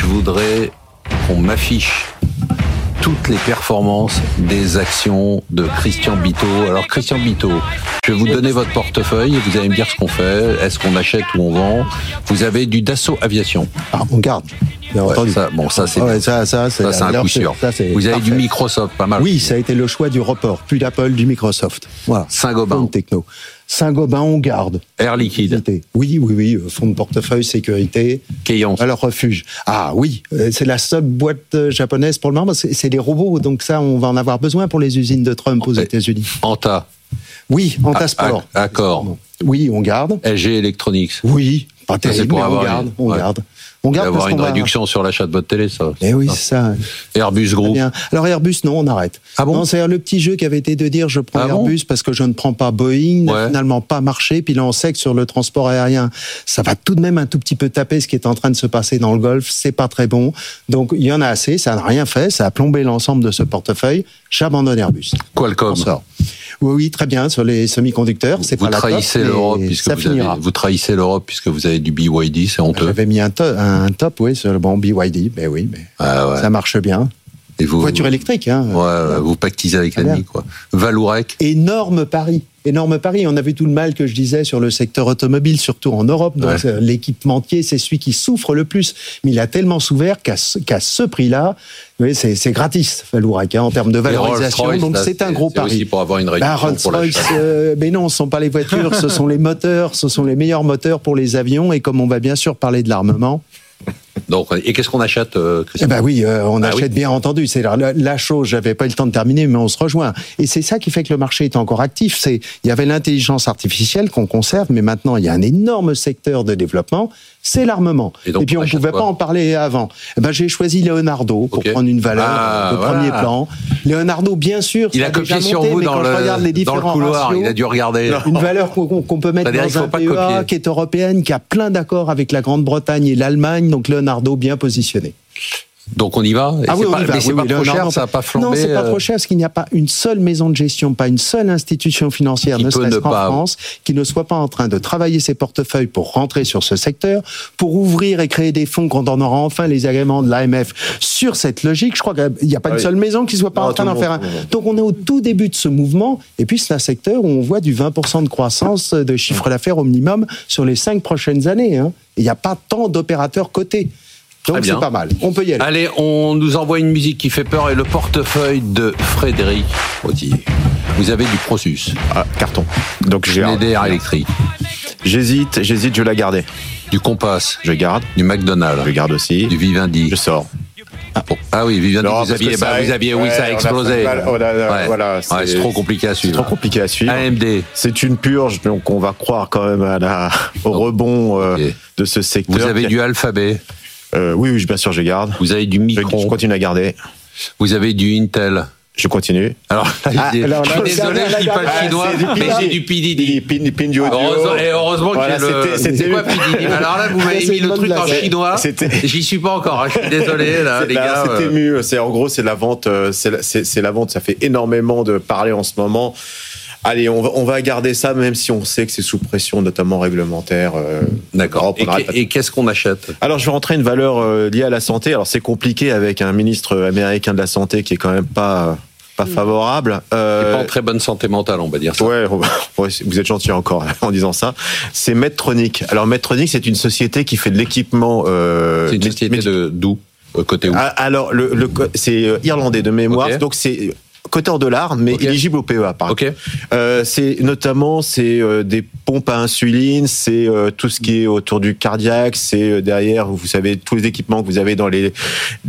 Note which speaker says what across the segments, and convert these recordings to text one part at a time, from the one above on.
Speaker 1: voudrais qu'on m'affiche toutes les performances des actions de Christian Bitteau. Alors Christian Bitteau, je vais vous donner votre portefeuille et vous allez me dire ce qu'on fait. Est-ce qu'on achète ou on vend? Vous avez du Dassault Aviation.
Speaker 2: Ah, on garde.
Speaker 1: Ouais, ça c'est un coup sûr. Vous avez du Microsoft, pas mal.
Speaker 2: Oui, ça a été le choix du report. Plus d'Apple, du Microsoft. Voilà.
Speaker 1: Saint-Gobain.
Speaker 2: Techno. Saint-Gobain, on garde.
Speaker 1: Air Liquide.
Speaker 2: Oui. Fonds de portefeuille, sécurité.
Speaker 1: Keyence.
Speaker 2: Alors, refuge. Ah oui, c'est la seule boîte japonaise pour le moment. C'est des robots, donc ça, on va en avoir besoin pour les usines de Trump aux États-Unis.
Speaker 1: Anta.
Speaker 2: Oui, Anta Sport.
Speaker 1: Accord.
Speaker 2: Oui, on garde.
Speaker 1: LG Electronics.
Speaker 2: Oui, pas terrible, mais on garde. On
Speaker 1: va avoir une
Speaker 2: parce
Speaker 1: réduction sur l'achat de votre télé, ça.
Speaker 2: Eh oui, c'est ça.
Speaker 1: Airbus Group.
Speaker 2: Bien. Alors Airbus, non, on arrête.
Speaker 1: Ah bon?
Speaker 2: Non, c'est le petit jeu qui avait été de dire je prends Airbus parce que je ne prends pas Boeing, n'a finalement pas marché. Puis là, on sait que sur le transport aérien, ça va tout de même un tout petit peu taper ce qui est en train de se passer dans le Golfe. C'est pas très bon. Donc il y en a assez. Ça n'a rien fait. Ça a plombé l'ensemble de ce portefeuille. J'abandonne Airbus.
Speaker 1: Qualcomm.
Speaker 2: Oui, très bien sur les semi-conducteurs. C'est
Speaker 1: vous
Speaker 2: pas
Speaker 1: trahissez l'Europe puisque vous trahissez l'Europe puisque vous avez du BYD, c'est honteux.
Speaker 2: J'avais mis un top, oui, sur le bon BYD, mais oui, mais ça marche bien.
Speaker 1: Et
Speaker 2: voiture électrique, hein.
Speaker 1: Ouais, vous pactisez avec l'ennemi, quoi. Valourec.
Speaker 2: Énorme pari. On a vu tout le mal que je disais sur le secteur automobile, surtout en Europe. Donc l'équipementier, c'est celui qui souffre le plus. Mais il a tellement souffert qu'à ce prix-là, c'est gratis, Valourec, en termes de valorisation. Donc c'est un gros pari.
Speaker 1: C'est aussi pour avoir une réduction pour l'achat.
Speaker 2: Mais non, ce ne sont pas les voitures, ce sont les moteurs, ce sont les meilleurs moteurs pour les avions. Et comme on va bien sûr parler de l'armement.
Speaker 1: Donc, et qu'est-ce qu'on achète, Christian?
Speaker 2: On achète bien entendu. C'est la chose, j'avais pas eu le temps de terminer, mais on se rejoint. Et c'est ça qui fait que le marché est encore actif. Il y avait l'intelligence artificielle qu'on conserve, mais maintenant, il y a un énorme secteur de développement, c'est l'armement. Et puis, on ne pouvait pas en parler avant. J'ai choisi Leonardo pour prendre une valeur de premier plan. Leonardo, bien sûr,
Speaker 1: il a copié sur vous dans le couloir, ratios, il a dû regarder.
Speaker 2: Une valeur qu'on peut mettre dans un PEA qui est européenne, qui a plein d'accords avec la Grande-Bretagne et l'Allemagne, donc Leonardo bien positionné.
Speaker 1: Donc on y va.
Speaker 2: On y va.
Speaker 1: Mais c'est pas trop cher, ça n'a pas flambé.
Speaker 2: Non, c'est pas trop cher parce qu'il n'y a pas une seule maison de gestion, pas une seule institution financière, ne serait-ce qu'en France, qui ne soit pas en train de travailler ses portefeuilles pour rentrer sur ce secteur, pour ouvrir et créer des fonds quand on aura enfin les agréments de l'AMF sur cette logique. Je crois qu'il n'y a pas une seule maison qui ne soit pas en train d'en faire un. Donc on est au tout début de ce mouvement, et puis c'est un secteur où on voit du 20% de croissance de chiffre d'affaires au minimum sur les 5 prochaines années. Il n'y a pas tant d'opérateurs cotés. Donc c'est pas mal, on peut y aller.
Speaker 1: Allez, on nous envoie une musique qui fait peur et le portefeuille de Frédéric Rottier. Vous avez du Prosus.
Speaker 3: Carton. Donc j'ai
Speaker 1: Schneider électrique.
Speaker 3: J'hésite, je vais la garder.
Speaker 1: Du Compass.
Speaker 3: Je garde.
Speaker 1: Du McDonald's.
Speaker 3: Je garde aussi.
Speaker 1: Du Vivendi.
Speaker 3: Je sors.
Speaker 1: Oui, Vivendi, vous aviez, ça a explosé.
Speaker 3: Voilà,
Speaker 1: c'est trop compliqué à suivre. AMD.
Speaker 3: C'est une purge, donc on va croire quand même au rebond de ce secteur.
Speaker 1: Vous avez du Alphabet.
Speaker 3: Oui, bien sûr, je garde.
Speaker 1: Vous avez du Micron.
Speaker 3: Je continue à garder.
Speaker 1: Vous avez du Intel.
Speaker 3: Je continue.
Speaker 1: Alors, je suis désolé, je dis pas le chinois, mais j'ai du PDD. Heureusement que c'est quoi PDD? Alors là, vous m'avez mis le truc en chinois. J'y suis pas encore. Je suis désolé, là, les gars.
Speaker 3: C'est ému. En gros, c'est la vente. C'est la vente. Ça fait énormément de parler en ce moment. Allez, on va garder ça, même si on sait que c'est sous pression, notamment réglementaire.
Speaker 1: D'accord. Et qu'est-ce qu'on achète?
Speaker 3: Alors, je vais rentrer une valeur liée à la santé. Alors, c'est compliqué avec un ministre américain de la santé qui est quand même pas favorable.
Speaker 1: Pas en très bonne santé mentale, on va dire ça.
Speaker 3: Ouais, vous êtes gentil encore en disant ça. C'est Medtronic. Alors, Medtronic, c'est une société qui fait de l'équipement.
Speaker 1: C'est une société d'où? Côté où?
Speaker 3: Alors, c'est irlandais de mémoire. Okay. Donc, c'est coté en dollars, mais éligible au PEA, par exemple. C'est notamment des pompes à insuline, c'est tout ce qui est autour du cardiaque, c'est derrière, vous savez, tous les équipements que vous avez dans les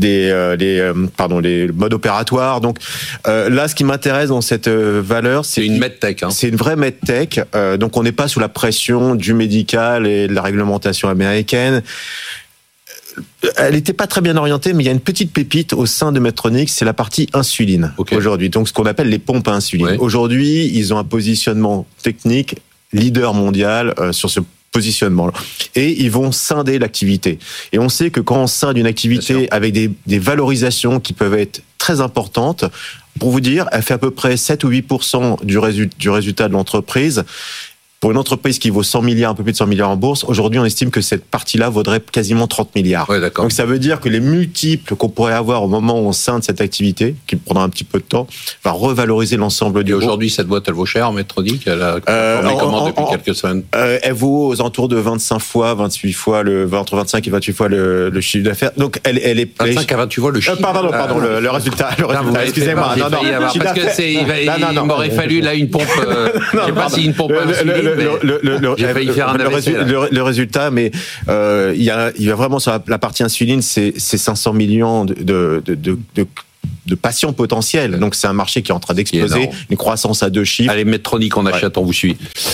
Speaker 3: modes opératoires. Donc là, ce qui m'intéresse dans cette valeur, c'est
Speaker 1: une medtech.
Speaker 3: C'est une vraie medtech. Donc on n'est pas sous la pression du médical et de la réglementation américaine. Elle n'était pas très bien orientée, mais il y a une petite pépite au sein de Medtronic, c'est la partie insuline aujourd'hui. Donc ce qu'on appelle les pompes à insuline. Aujourd'hui, ils ont un positionnement technique leader mondial sur ce positionnement. Et ils vont scinder l'activité. Et on sait que quand on scinde une activité avec des valorisations qui peuvent être très importantes, pour vous dire, elle fait à peu près 7 ou 8% du résultat de l'entreprise. Pour une entreprise qui vaut 100 milliards, un peu plus de 100 milliards en bourse, aujourd'hui, on estime que cette partie-là vaudrait quasiment 30 milliards.
Speaker 1: Ouais, d'accord.
Speaker 3: Donc, ça veut dire que les multiples qu'on pourrait avoir au moment où on scinde cette activité, qui prendra un petit peu de temps, va revaloriser l'ensemble du groupe.
Speaker 1: Et aujourd'hui, cette boîte, elle vaut cher, Medtronic? Elle a formé comment depuis quelques semaines?
Speaker 3: Elle vaut aux alentours de 25 fois, 28 fois, entre 25 et 28 fois le chiffre d'affaires. Donc, elle est...
Speaker 1: 25 à 28 fois le chiffre.
Speaker 3: Pardon, le résultat.
Speaker 1: Excusez-moi. Non, parce que il m'aurait fallu là une pompe, je sais pas si une pompe à insuline, j'ai failli faire un AVC.
Speaker 3: Le résultat, mais il y a vraiment sur la partie insuline, c'est 500 millions de patients potentiels. Donc c'est un marché qui est en train d'exploser, une croissance à 2 chiffres.
Speaker 1: Allez, Medtronic, on achète, on vous suit.